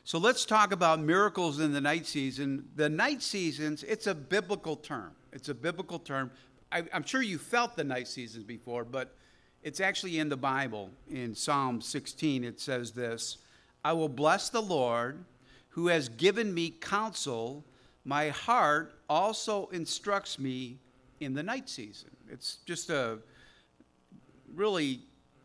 So let's talk about miracles in the night season. The night seasons, it's a biblical term. It's a biblical term. I'm sure you felt the night seasons before, but it's actually in the Bible. In Psalm 16, it says this: I will bless the Lord who has given me counsel. My heart also instructs me in the night season. It's just a really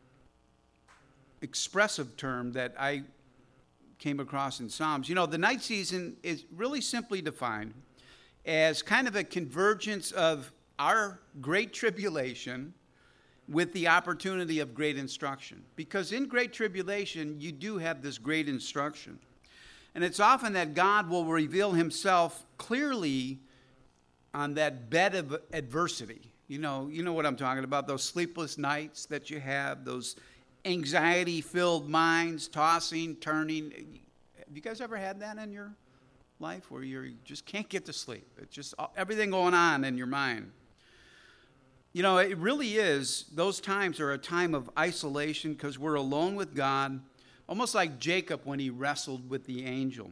expressive term that I came across in Psalms. You know, the night season is really simply defined as kind of a convergence of our great tribulation with the opportunity of great instruction. Because in great tribulation, you do have this great instruction. And it's often that God will reveal himself clearly on that bed of adversity. You know what I'm talking about, those sleepless nights that you have, those anxiety-filled minds, tossing, turning. Have you guys ever had that in your life where you just can't get to sleep? It's just everything going on in your mind. You know, it really is, those times are a time of isolation because we're alone with God, almost like Jacob when he wrestled with the angel.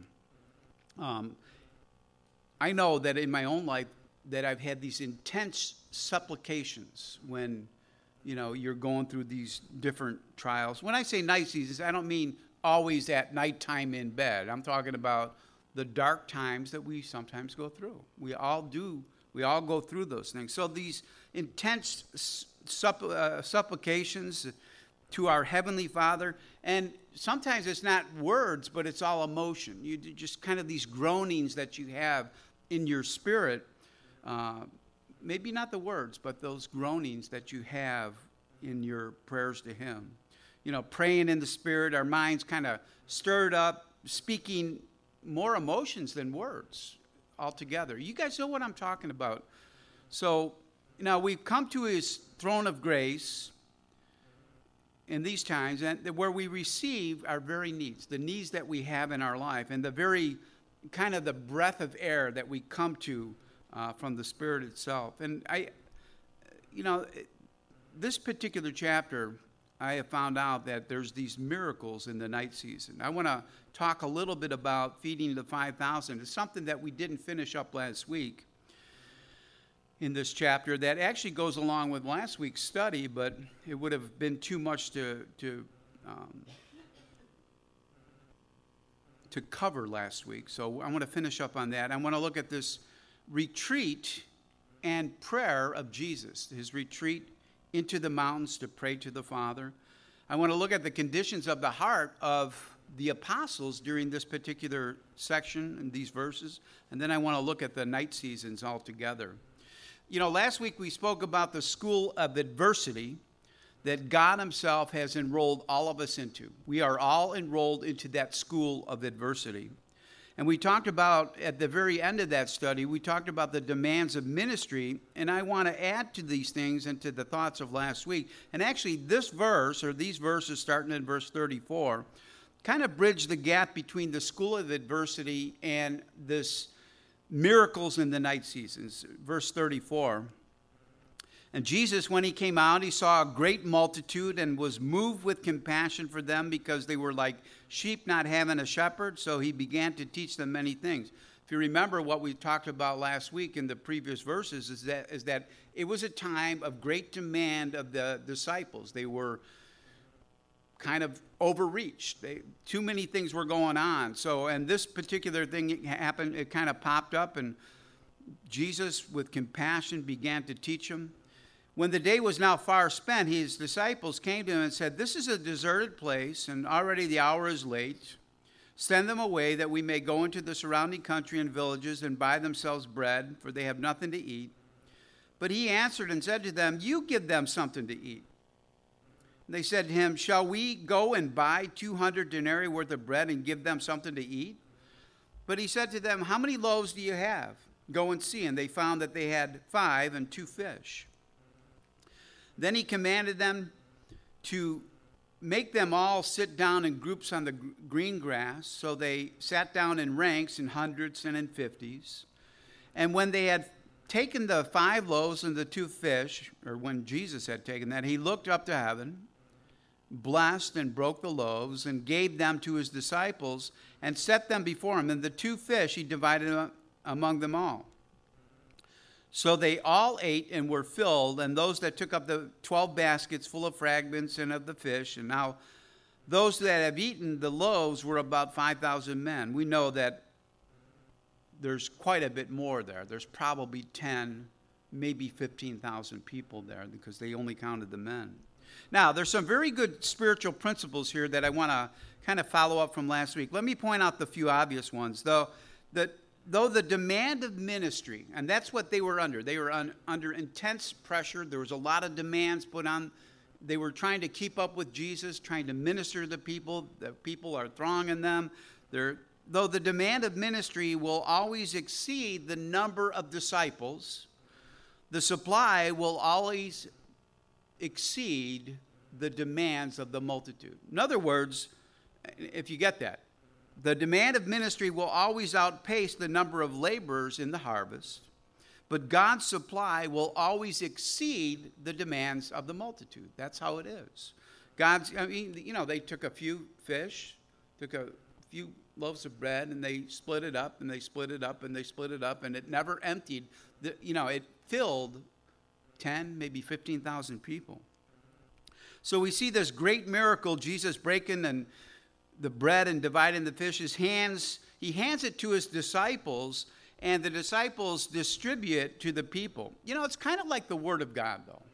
I know that in my own life that I've had these intense supplications when you're going through these different trials. When I say night seasons, I don't mean always at nighttime in bed. I'm talking about the dark times that we sometimes go through. We all do. We all go through those things. So these intense supplications to our Heavenly Father, and sometimes it's not words, but it's all emotion. You just kind of these groanings that you have in your spirit. Maybe not the words, but those groanings that you have in your prayers to him. Praying in the Spirit, our minds kind of stirred up, speaking more emotions than words altogether. You guys know what I'm talking about. So, now we've come to his throne of grace in these times, and where we receive our very needs, the needs that we have in our life, and the very kind of the breath of air that we come to from the Spirit itself. And this particular chapter, I have found out that there's these miracles in the night season. I want to talk a little bit about feeding the 5,000. It's something that we didn't finish up last week in this chapter that actually goes along with last week's study, but it would have been too much to cover last week. So I want to finish up on that. I want to look at this retreat and prayer of Jesus, his retreat into the mountains to pray to the Father. I want to look at the conditions of the heart of the apostles during this particular section and these verses, and then I want to look at the night seasons altogether. Last week we spoke about the school of adversity that God himself has enrolled all of us into. We are all enrolled into that school of adversity. And we talked about, at the very end of that study, we talked about the demands of ministry, and I want to add to these things and to the thoughts of last week. And actually, this verse, or these verses starting in verse 34, kind of bridge the gap between the school of adversity and this miracles in the night seasons. Verse 34, and Jesus, when he came out, he saw a great multitude and was moved with compassion for them because they were like sheep not having a shepherd, so he began to teach them many things. If you remember what we talked about last week in the previous verses is that it was a time of great demand of the disciples. They were kind of overreached. Too many things were going on. So, and this particular thing happened, it kind of popped up, and Jesus, with compassion, began to teach them. When the day was now far spent, his disciples came to him and said, "This is a deserted place, and already the hour is late. Send them away that we may go into the surrounding country and villages and buy themselves bread, for they have nothing to eat." But he answered and said to them, "You give them something to eat." And they said to him, "Shall we go and buy 200 denarii worth of bread and give them something to eat?" But he said to them, "How many loaves do you have? Go and see." And they found that they had 5 and 2 fish. Then he commanded them to make them all sit down in groups on the green grass. So they sat down in ranks, in hundreds and in 50s. And when they had taken the 5 loaves and the 2 fish, or when Jesus had taken that, he looked up to heaven, blessed and broke the loaves and gave them to his disciples and set them before him. And the 2 fish he divided among them all. So they all ate and were filled, and those that took up the 12 baskets full of fragments and of the fish. And now those that have eaten the loaves were about 5,000 men. We know that there's quite a bit more there. There's probably 10, maybe 15,000 people there because they only counted the men. Now, there's some very good spiritual principles here that I want to kind of follow up from last week. Let me point out the few obvious ones. Though the demand of ministry, and that's what they were under under pressure. There was a lot of demands put on. They were trying to keep up with Jesus, trying to minister to the people. The people are thronging them. Though the demand of ministry will always exceed the number of disciples, the supply will always exceed the demands of the multitude. In other words, if you get that, the demand of ministry will always outpace the number of laborers in the harvest, but God's supply will always exceed the demands of the multitude. That's how it is. They took a few fish, took a few loaves of bread, and they split it up, and they split it up, and they split it up, and it never emptied. It filled 10, maybe 15,000 people. So we see this great miracle, Jesus breaking and the bread and dividing the fish. He hands it to his disciples, and the disciples distribute to the people. It's kind of like the Word of God, though.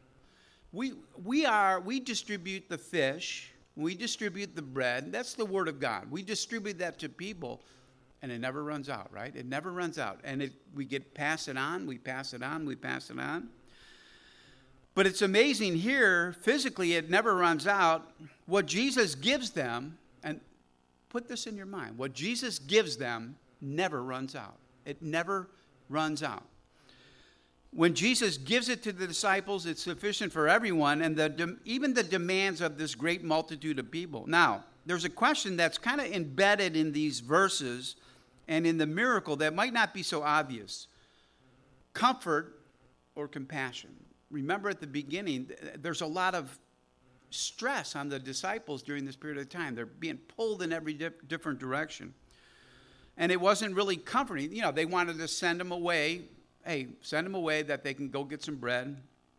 We distribute the fish, we distribute the bread. That's the Word of God. We distribute that to people, and it never runs out, right? It never runs out. And we pass it on, we pass it on, we pass it on. But it's amazing here, physically, it never runs out. What Jesus gives them, and put this in your mind, what Jesus gives them never runs out. It never runs out. When Jesus gives it to the disciples, it's sufficient for everyone, and even the demands of this great multitude of people. Now, there's a question that's kind of embedded in these verses and in the miracle that might not be so obvious. Comfort or compassion? Remember at the beginning, there's a lot of stress on the disciples during this period of time. They're being pulled in every different direction. And it wasn't really comforting. They wanted to send them away. Hey, send them away that they can go get some bread.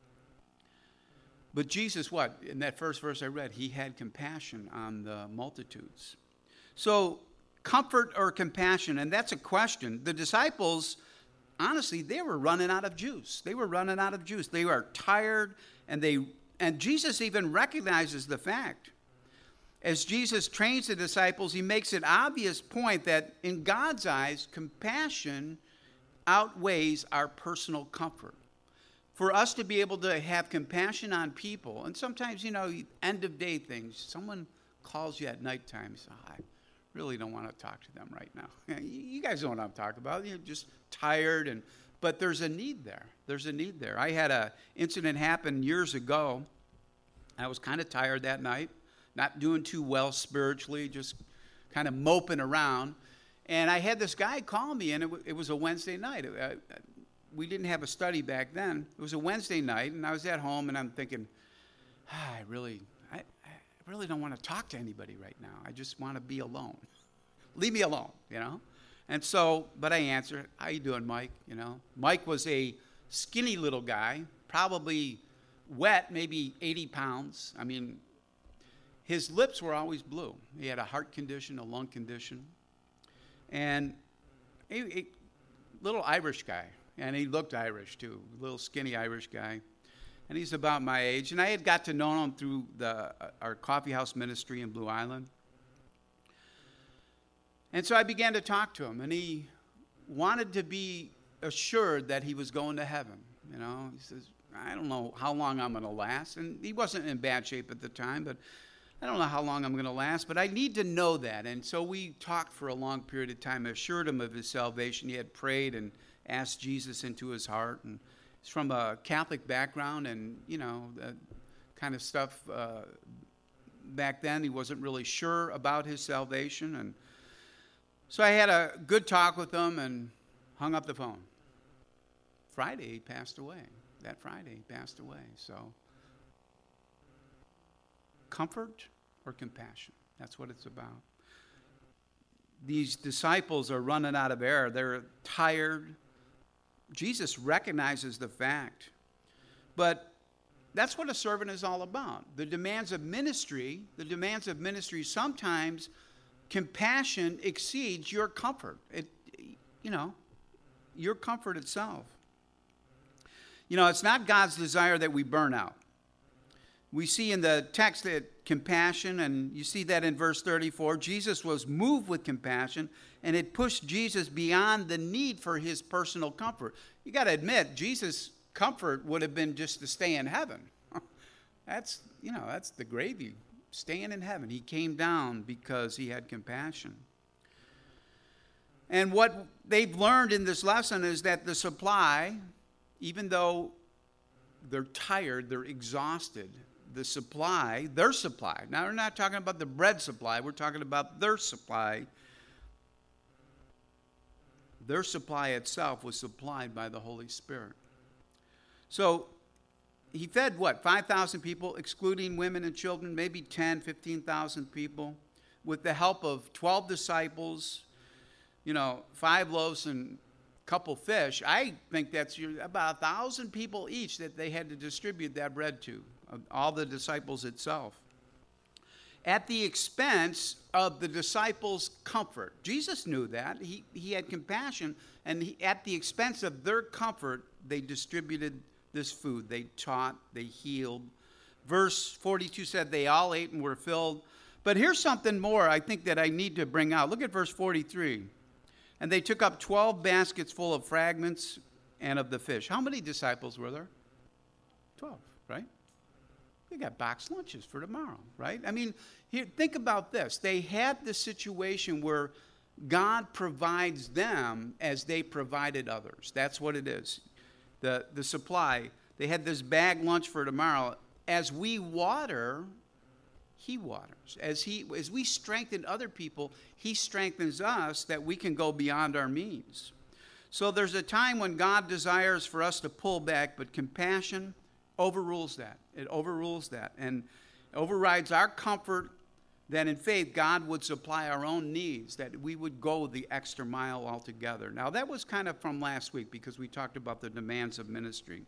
But Jesus, what? In that first verse I read, he had compassion on the multitudes. So, comfort or compassion, and that's a question. The disciples, honestly, they were running out of juice. They were tired, and Jesus even recognizes the fact. As Jesus trains the disciples, he makes an obvious point that in God's eyes, compassion outweighs our personal comfort. For us to be able to have compassion on people, and sometimes, end of day things, someone calls you at nighttime, so I really don't want to talk to them right now. You guys know what I'm talking about. You're just tired, but there's a need there. I had an incident happen years ago. I was kind of tired that night, not doing too well spiritually, just kind of moping around. And I had this guy call me, and it was a Wednesday night. We didn't have a study back then. It was a Wednesday night, and I was at home, and I'm thinking, I really don't want to talk to anybody right now. I just want to be alone. Leave me alone, And so, but I answered, how you doing, Mike? Mike was a skinny little guy, probably wet, maybe 80 pounds. I mean, his lips were always blue. He had a heart condition, a lung condition. And a little Irish guy, and he looked Irish too, a little skinny Irish guy. And he's about my age. And I had got to know him through our coffee house ministry in Blue Island. And so I began to talk to him, and he wanted to be assured that he was going to heaven. He says, I don't know how long I'm going to last. And he wasn't in bad shape at the time, but I don't know how long I'm going to last, but I need to know that. And so we talked for a long period of time. I assured him of his salvation. He had prayed and asked Jesus into his heart. And he's from a Catholic background, and, that kind of stuff. Back then, he wasn't really sure about his salvation. And so I had a good talk with him and hung up the phone. Friday, he passed away. That Friday, he passed away. So comfort or compassion. That's what it's about. These disciples are running out of air. They're tired. Jesus recognizes the fact. But that's what a servant is all about. The demands of ministry, sometimes compassion exceeds your comfort. Your comfort itself. It's not God's desire that we burn out. We see in the text that compassion, and you see that in verse 34, Jesus was moved with compassion, and it pushed Jesus beyond the need for his personal comfort. You got to admit, Jesus' comfort would have been just to stay in heaven. That's the gravy, staying in heaven. He came down because he had compassion. And what they've learned in this lesson is that the supply, even though they're tired, they're exhausted, their supply, now we're not talking about the bread supply, we're talking about their supply. Their supply itself was supplied by the Holy Spirit. So he fed 5,000 people, excluding women and children, maybe 10, 15,000 people, with the help of 12 disciples, 5 loaves and a couple fish. I think that's about 1,000 people each that they had to distribute that bread to, all the disciples itself, at the expense of the disciples' comfort. Jesus knew that. He had compassion, and at the expense of their comfort, they distributed this food. They taught, they healed. Verse 42 said they all ate and were filled. But here's something more I think that I need to bring out. Look at verse 43. And they took up 12 baskets full of fragments and of the fish. How many disciples were there? 12, right? They got boxed lunches for tomorrow, right? I mean, here, think about this. They had this situation where God provides them as they provided others. That's what it is. The supply. They had this bag lunch for tomorrow. As we water, he waters. As we strengthen other people, he strengthens us that we can go beyond our means. So there's a time when God desires for us to pull back, but compassion overrules that. It overrules that and overrides our comfort that in faith God would supply our own needs, that we would go the extra mile altogether. Now that was kind of from last week because we talked about the demands of ministry.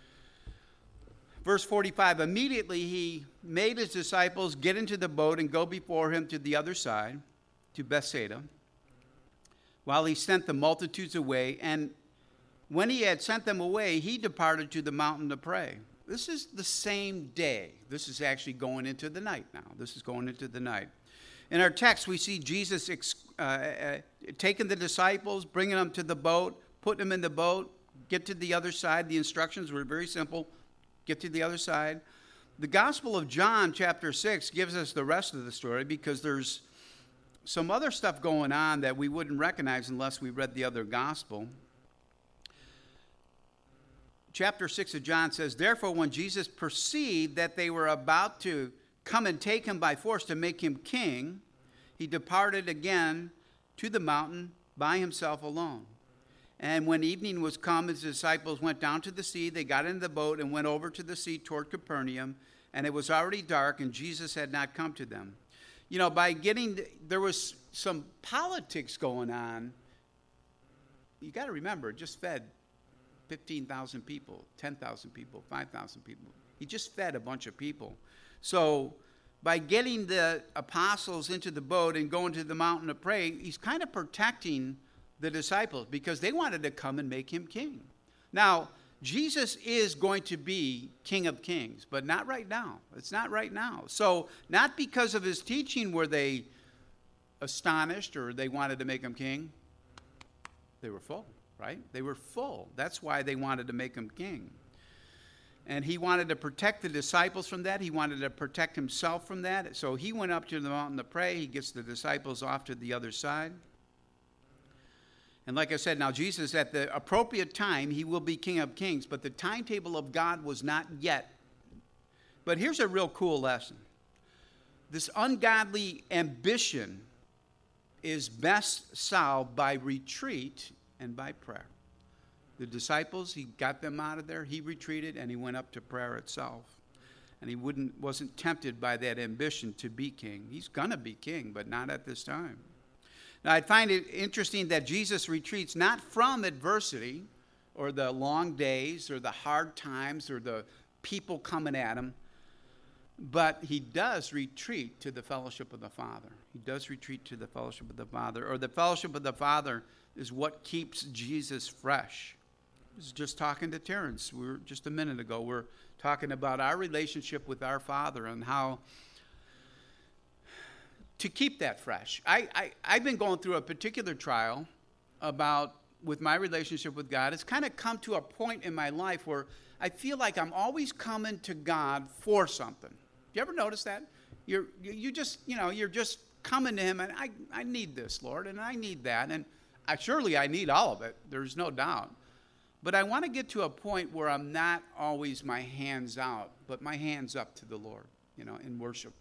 Verse 45, immediately he made his disciples get into the boat and go before him to the other side, to Bethsaida, while he sent the multitudes away. And when he had sent them away, he departed to the mountain to pray. This is the same day. This is actually going into the night now. This is going into the night. In our text, we see Jesus taking the disciples, bringing them to the boat, putting them in the boat, get to the other side. The instructions were very simple. Get to the other side. The Gospel of John, chapter 6, gives us the rest of the story because there's some other stuff going on that we wouldn't recognize unless we read the other gospel. Chapter 6 of John says, therefore, when Jesus perceived that they were about to come and take him by force to make him king, he departed again to the mountain by himself alone. And when evening was come, his disciples went down to the sea. They got into the boat and went over to the sea toward Capernaum. And it was already dark, and Jesus had not come to them. There was some politics going on. You got to remember, just fed 15,000 people, 10,000 people, 5,000 people. He just fed a bunch of people. So by getting the apostles into the boat and going to the mountain to pray, he's kind of protecting the disciples because they wanted to come and make him king. Now, Jesus is going to be King of Kings, but not right now. It's not right now. So not because of his teaching were they astonished or they wanted to make him king. They were full, right? They were full. That's why they wanted to make him king. And he wanted to protect the disciples from that. He wanted to protect himself from that. So he went up to the mountain to pray. He gets the disciples off to the other side. And like I said, now Jesus, at the appropriate time, he will be King of Kings, but the timetable of God was not yet. But here's a real cool lesson. This ungodly ambition is best solved by retreat and by prayer. The disciples, he got them out of there, he retreated, and he went up to prayer itself. and he wasn't tempted by that ambition to be king. He's going to be king, but not at this time. Now, I find it interesting that Jesus retreats not from adversity or the long days or the hard times or the people coming at him, but he does retreat to the fellowship of the Father. He does retreat to the fellowship of the Father, or the fellowship of the Father is what keeps Jesus fresh. I was just talking to Terrence. Just a minute ago, we're talking about our relationship with our Father and how to keep that fresh. I've been going through a particular trial with my relationship with God. It's kind of come to a point in my life where I feel like I'm always coming to God for something. You ever notice that? You're just coming to him, and I need this, Lord, and I need that, and surely I need all of it. There's no doubt. But I want to get to a point where I'm not always my hands out, but my hands up to the Lord, in worship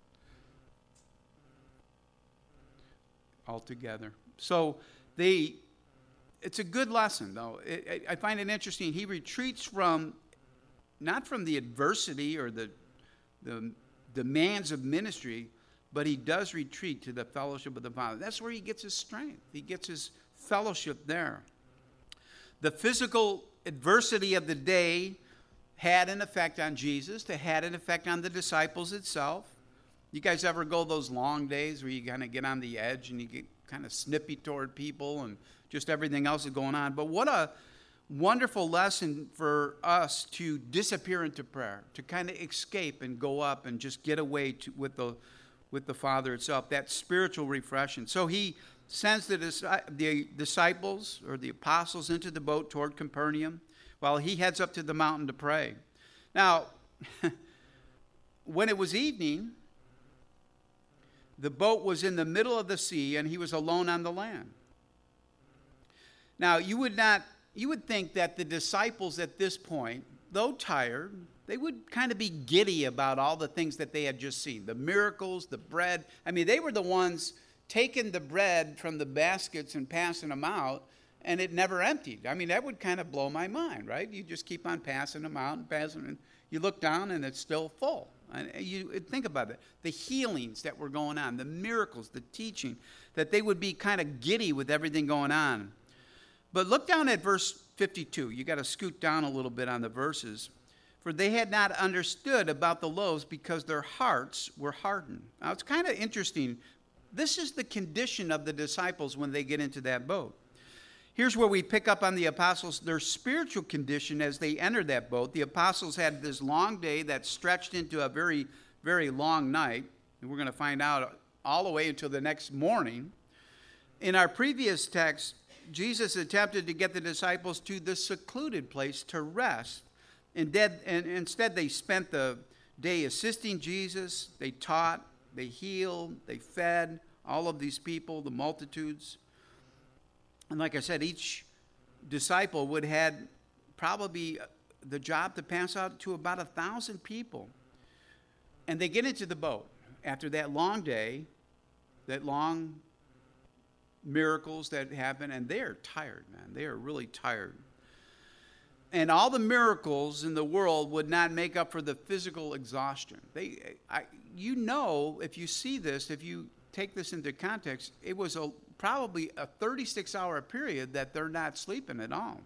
altogether. So it's a good lesson, though. I find it interesting. He retreats not from the adversity or the demands of ministry, but he does retreat to the fellowship of the Father. That's where he gets his strength. He gets his fellowship there. The physical adversity of the day had an effect on Jesus. It had an effect on the disciples itself. You guys ever go those long days where you kind of get on the edge and you get kind of snippy toward people and just everything else is going on? But what a wonderful lesson for us to disappear into prayer, to kind of escape and go up and just get away with the Father itself, that spiritual refreshing. So he sends the disciples or the apostles into the boat toward Capernaum while he heads up to the mountain to pray. Now, when it was evening, the boat was in the middle of the sea and he was alone on the land. Now, you would think that the disciples at this point, though tired, they would kind of be giddy about all the things that they had just seen. The miracles, the bread. I mean, they were the ones taking the bread from the baskets and passing them out, and it never emptied. I mean, that would kind of blow my mind, right? You just keep on passing them out and passing them. You look down, and it's still full. And you think about it. The healings that were going on, the miracles, the teaching, that they would be kind of giddy with everything going on. But look down at verse 52. You got to scoot down a little bit on the verses. For they had not understood about the loaves because their hearts were hardened. Now, it's kind of interesting. This is the condition of the disciples when they get into that boat. Here's where we pick up on the apostles, their spiritual condition as they entered that boat. The apostles had this long day that stretched into a very, very long night. And we're going to find out all the way until the next morning. In our previous text, Jesus attempted to get the disciples to this secluded place to rest. And instead, they spent the day assisting Jesus. They taught, they healed, they fed all of these people, the multitudes. And like I said, each disciple would had probably the job to pass out to about 1,000 people. And they get into the boat after that long day, that long miracles that happen, and they are tired, man. They are really tired. And all the miracles in the world would not make up for the physical exhaustion. If you see this, if you take this into context, it was probably a 36-hour period that they're not sleeping at all.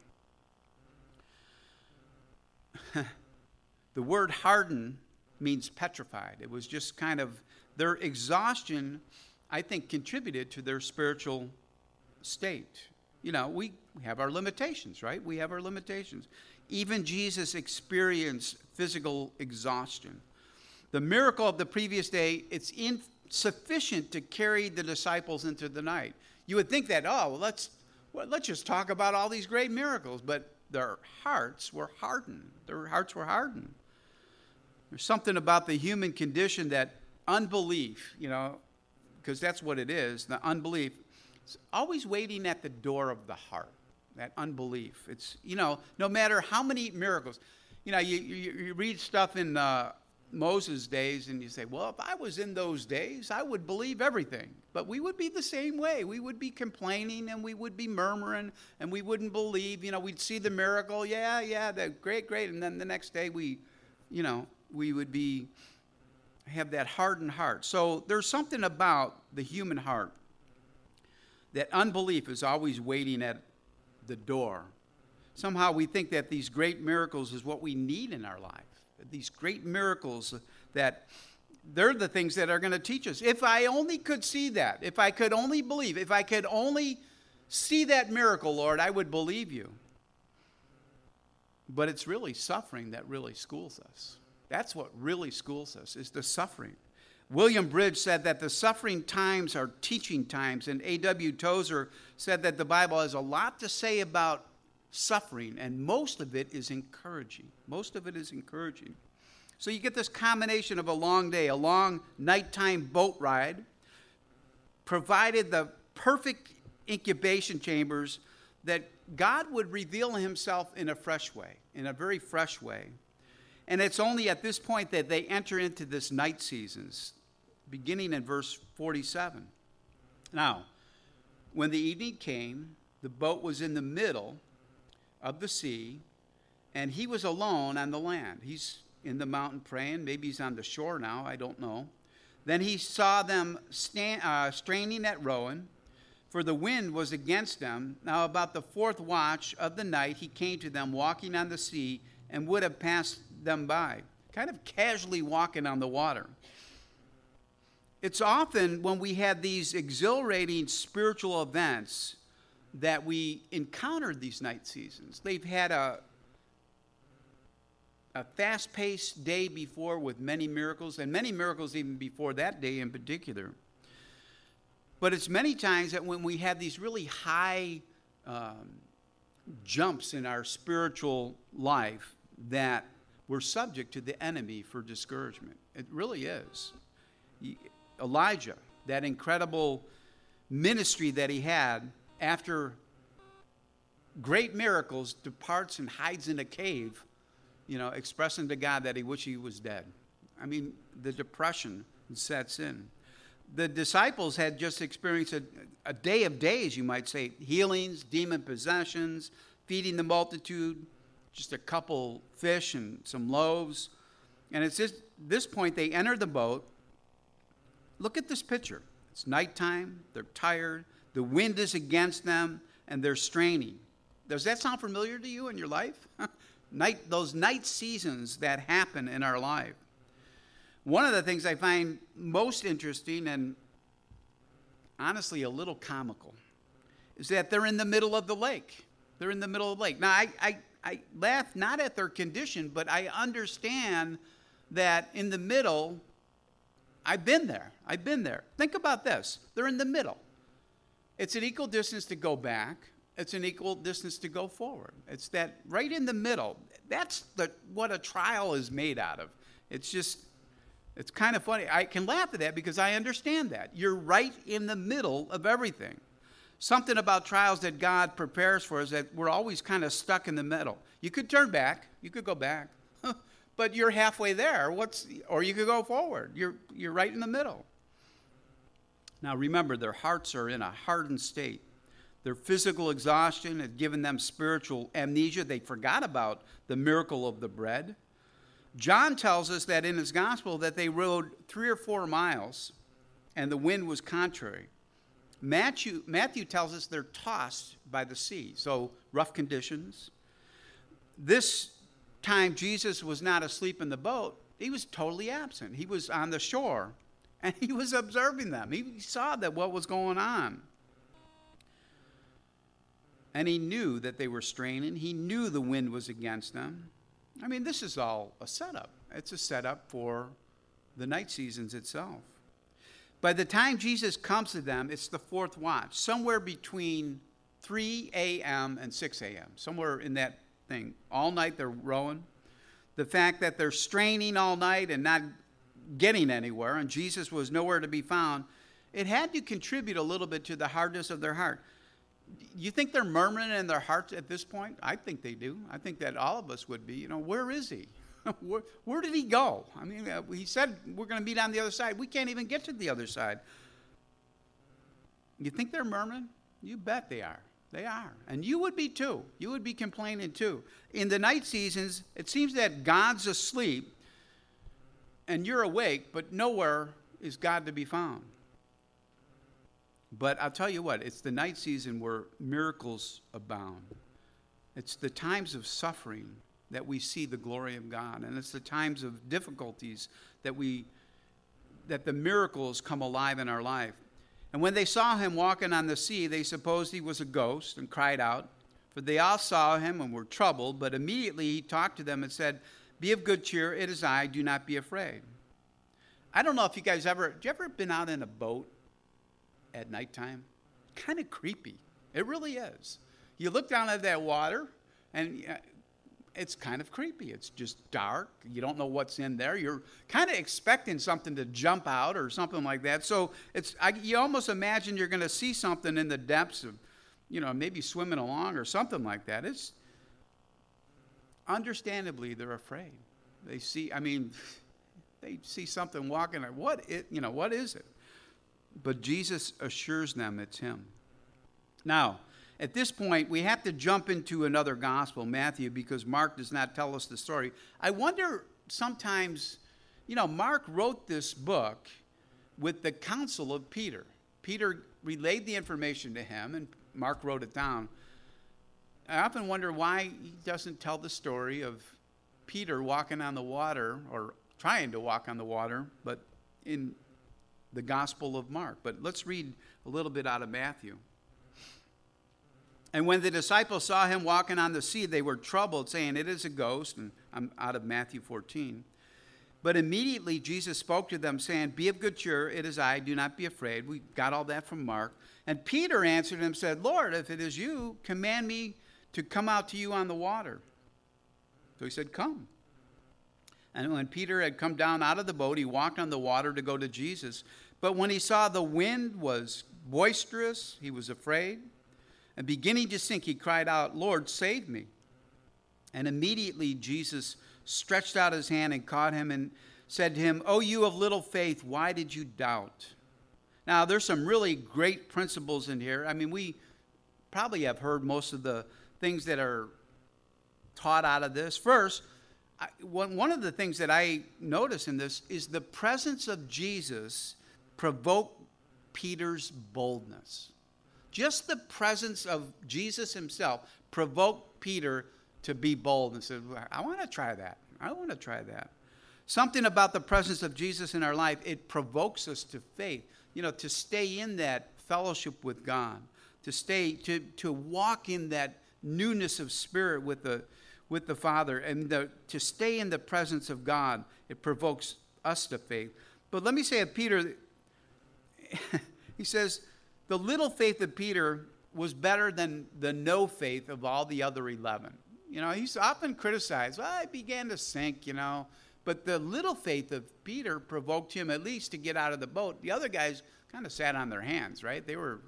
The word harden means petrified. It was just kind of their exhaustion, I think, contributed to their spiritual state. We have our limitations, right? We have our limitations. Even Jesus experienced physical exhaustion. The miracle of the previous day, it's insufficient to carry the disciples into the night. You would think that, let's just talk about all these great miracles, but their hearts were hardened. Their hearts were hardened. There's something about the human condition that unbelief, because that's what it is, the unbelief, it's always waiting at the door of the heart, that unbelief. It's, no matter how many miracles. You read stuff in Moses' days and you say, well, if I was in those days, I would believe everything. But we would be the same way. We would be complaining and we would be murmuring and we wouldn't believe. We'd see the miracle. Yeah, great. And then the next day we would have that hardened heart. So there's something about the human heart that unbelief is always waiting at the door. Somehow we think that these great miracles is what we need in our life. These great miracles, that they're the things that are going to teach us. If I only could see that, if I could only believe, if I could only see that miracle, Lord, I would believe you. But it's really suffering that really schools us. That's what really schools us, is the suffering. William Bridge said that the suffering times are teaching times, and A.W. Tozer said that the Bible has a lot to say about suffering, and most of it is encouraging. Most of it is encouraging. So you get this combination of a long day, a long nighttime boat ride, provided the perfect incubation chambers that God would reveal himself in a fresh way, in a very fresh way. And it's only at this point that they enter into this night seasons, beginning in verse 47. Now, when the evening came, the boat was in the middle of the sea, and he was alone on the land. He's in the mountain praying. Maybe he's on the shore now. I don't know. Then he saw them straining at rowing, for the wind was against them. Now about the fourth watch of the night, he came to them walking on the sea, and would have passed them by, kind of casually walking on the water. It's often when we have these exhilarating spiritual events that we encountered these night seasons. They've had a fast-paced day before with many miracles, and many miracles even before that day in particular. But it's many times that when we have these really high jumps in our spiritual life, that we're subject to the enemy for discouragement. It really is. Elijah, that incredible ministry that he had, after great miracles, departs and hides in a cave, expressing to God that he wished he was dead. I mean, the depression sets in. The disciples had just experienced a day of days, you might say, healings, demon possessions, feeding the multitude, just a couple fish and some loaves. And it's just this point they enter the boat. Look at this picture. It's nighttime, they're tired, the wind is against them, and they're straining. Does that sound familiar to you in your life? Those night seasons that happen in our life. One of the things I find most interesting and honestly a little comical is that they're in the middle of the lake. They're in the middle of the lake. Now, I laugh not at their condition, but I understand that in the middle, I've been there. Think about this. They're in the middle. It's an equal distance to go back. It's an equal distance to go forward. It's that right in the middle. That's what a trial is made out of. It's kind of funny. I can laugh at that because I understand that. You're right in the middle of everything. Something about trials that God prepares for us, that we're always kind of stuck in the middle. You could turn back. You could go back. But you're halfway there. Or you could go forward. You're right in the middle. Now remember, their hearts are in a hardened state. Their physical exhaustion had given them spiritual amnesia. They forgot about the miracle of the bread. John tells us that in his gospel that they rode 3 or 4 miles and the wind was contrary. Matthew tells us they're tossed by the sea, so rough conditions. This time Jesus was not asleep in the boat. He was totally absent. He was on the shore, and he was observing them. He saw what was going on. And he knew that they were straining. He knew the wind was against them. I mean, this is all a setup. It's a setup for the night seasons itself. By the time Jesus comes to them, it's the fourth watch, somewhere between 3 a.m. and 6 a.m., somewhere in that thing. All night they're rowing. The fact that they're straining all night and not getting anywhere, and Jesus was nowhere to be found, it had to contribute a little bit to the hardness of their heart. You think they're murmuring in their hearts at this point? I think they do. I think that all of us would be. Where is he? Where did he go? I mean, he said we're going to meet on the other side. We can't even get to the other side. You think they're murmuring? You bet they are. They are. And you would be too. You would be complaining too. In the night seasons, it seems that God's asleep and you're awake, but nowhere is God to be found. But I'll tell you what, it's the night season where miracles abound. It's the times of suffering that we see the glory of God. And it's the times of difficulties that the miracles come alive in our life. And when they saw him walking on the sea, they supposed he was a ghost and cried out. For they all saw him and were troubled. But immediately he talked to them and said, "Be of good cheer, it is I, do not be afraid." I don't know if you guys have you ever been out in a boat at nighttime? Kind of creepy. It really is. You look down at that water, and it's kind of creepy. It's just dark. You don't know what's in there. You're kind of expecting something to jump out or something like that. So you almost imagine you're going to see something in the depths of, maybe swimming along or something like that. It's understandably they're afraid. They see something walking. What is it? But Jesus assures them it's him. Now, at this point, we have to jump into another gospel, Matthew, because Mark does not tell us the story. I wonder sometimes, Mark wrote this book with the counsel of Peter. Peter relayed the information to him, and Mark wrote it down. I often wonder why he doesn't tell the story of Peter walking on the water, or trying to walk on the water, but in the Gospel of Mark. But let's read a little bit out of Matthew. And when the disciples saw him walking on the sea, they were troubled, saying, "It is a ghost." And I'm out of Matthew 14. But immediately Jesus spoke to them, saying, "Be of good cheer, it is I, do not be afraid." We got all that from Mark. And Peter answered him and said, "Lord, if it is you, command me to come out to you on the water." So he said, "Come." And when Peter had come down out of the boat, he walked on the water to go to Jesus. But when he saw the wind was boisterous, he was afraid. And beginning to sink, he cried out, "Lord, save me." And immediately Jesus stretched out his hand and caught him and said to him, "O you of little faith, why did you doubt?" Now, there's some really great principles in here. I mean, we probably have heard most of the things that are taught out of this. First, one of the things that I notice in this is the presence of Jesus provoked Peter's boldness. Just the presence of Jesus himself provoked Peter to be bold and said, "I want to try that. I want to try that." Something about the presence of Jesus in our life, it provokes us to faith. To stay in that fellowship with God, to walk in that newness of spirit with the Father, and to stay in the presence of God, it provokes us to faith. But let me say of Peter, he says, the little faith of Peter was better than the no faith of all the other 11. He's often criticized. "Well, I began to sink, But the little faith of Peter provoked him at least to get out of the boat. The other guys kind of sat on their hands, right? They were,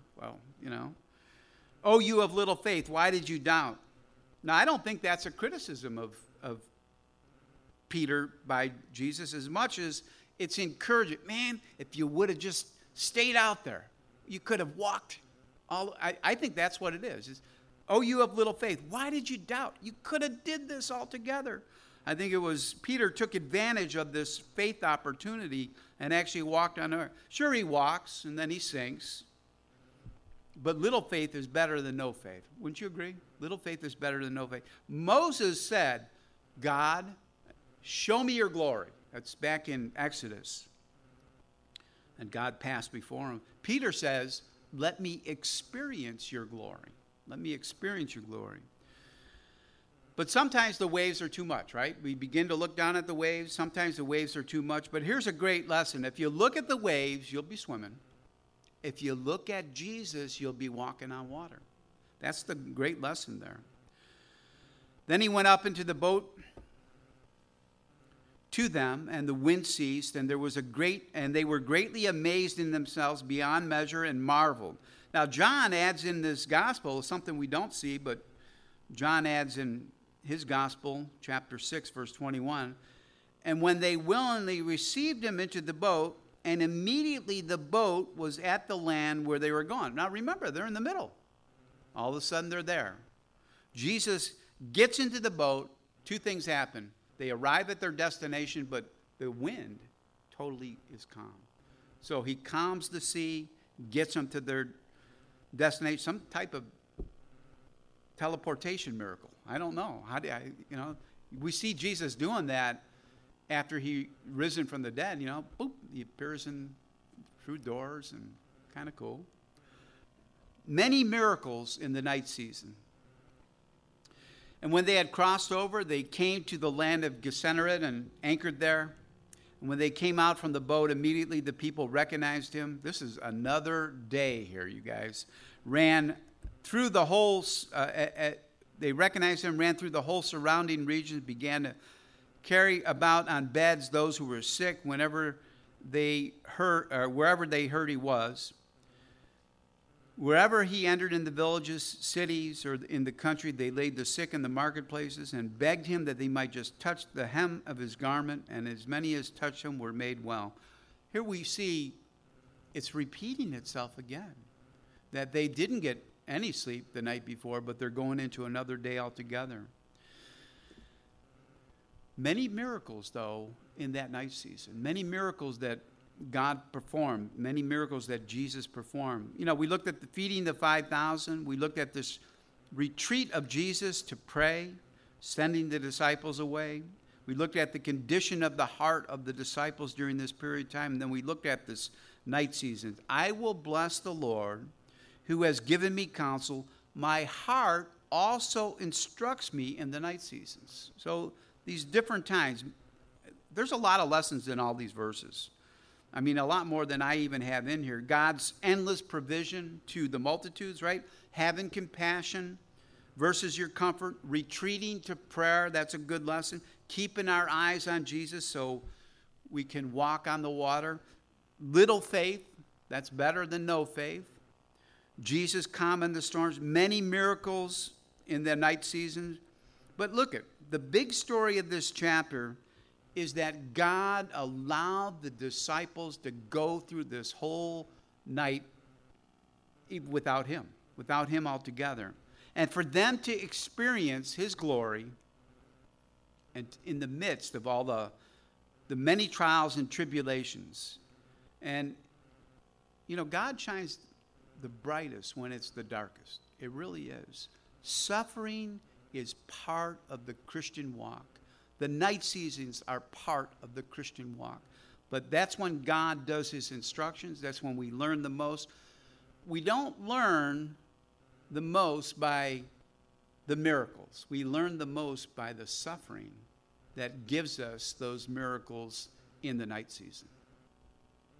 "Oh, you of little faith, why did you doubt?" Now, I don't think that's a criticism of Peter by Jesus as much as it's encouragement. Man, if you would have just stayed out there, you could have walked I think that's what it is. "Oh, you have little faith, why did you doubt? You could have did this altogether." I think it was Peter took advantage of this faith opportunity and actually walked on earth. Sure, he walks and then he sinks. But little faith is better than no faith. Wouldn't you agree? Little faith is better than no faith. Moses said, "God, show me your glory." That's back in Exodus. And God passed before him. Peter says, "Let me experience your glory." Let me experience your glory. But sometimes the waves are too much, right? We begin to look down at the waves. Sometimes the waves are too much. But here's a great lesson. If you look at the waves, you'll be swimming. If you look at Jesus, you'll be walking on water. That's the great lesson there. Then he went up into the boat to them, and the wind ceased, and they were greatly amazed in themselves beyond measure and marveled. Now, John adds in this gospel something we don't see, but John adds in his gospel, chapter 6, verse 21, "And when they willingly received him into the boat, and immediately the boat was at the land where they were going." Now, remember, they're in the middle. All of a sudden, they're there. Jesus gets into the boat. Two things happen. They arrive at their destination, but the wind totally is calm. So he calms the sea, gets them to their destination, some type of teleportation miracle. I don't know. We see Jesus doing that after he risen from the dead, boop, he appears through doors, and kind of cool. Many miracles in the night season. And when they had crossed over, they came to the land of Gennesaret and anchored there. And when they came out from the boat, immediately the people recognized him. This is another day here, you guys. Ran through the whole, they recognized him, ran through the whole surrounding regions, began to carry about on beds those who were sick wherever they heard he was. Wherever he entered in the villages, cities, or in the country, they laid the sick in the marketplaces and begged him that they might just touch the hem of his garment, and as many as touched him were made well. Here we see it's repeating itself again, that they didn't get any sleep the night before, but they're going into another day altogether. Many miracles, though, in that night season. Many miracles that God performed. Many miracles that Jesus performed. We looked at the feeding the 5,000. We looked at this retreat of Jesus to pray, sending the disciples away. We looked at the condition of the heart of the disciples during this period of time. And then we looked at this night season. I will bless the Lord who has given me counsel. My heart also instructs me in the night seasons. So these different times, there's a lot of lessons in all these verses. A lot more than I even have in here. God's endless provision to the multitudes, right? Having compassion versus your comfort. Retreating to prayer, that's a good lesson. Keeping our eyes on Jesus so we can walk on the water. Little faith, that's better than no faith. Jesus calming the storms. Many miracles in the night season. But look at the big story of this chapter is that God allowed the disciples to go through this whole night without him altogether. And for them to experience his glory and in the midst of all the many trials and tribulations. And, God shines the brightest when it's the darkest. It really is. Suffering is part of the Christian walk. The night seasons are part of the Christian walk. But that's when God does his instructions. That's when we learn the most. We don't learn the most by the miracles. We learn the most by the suffering that gives us those miracles in the night season.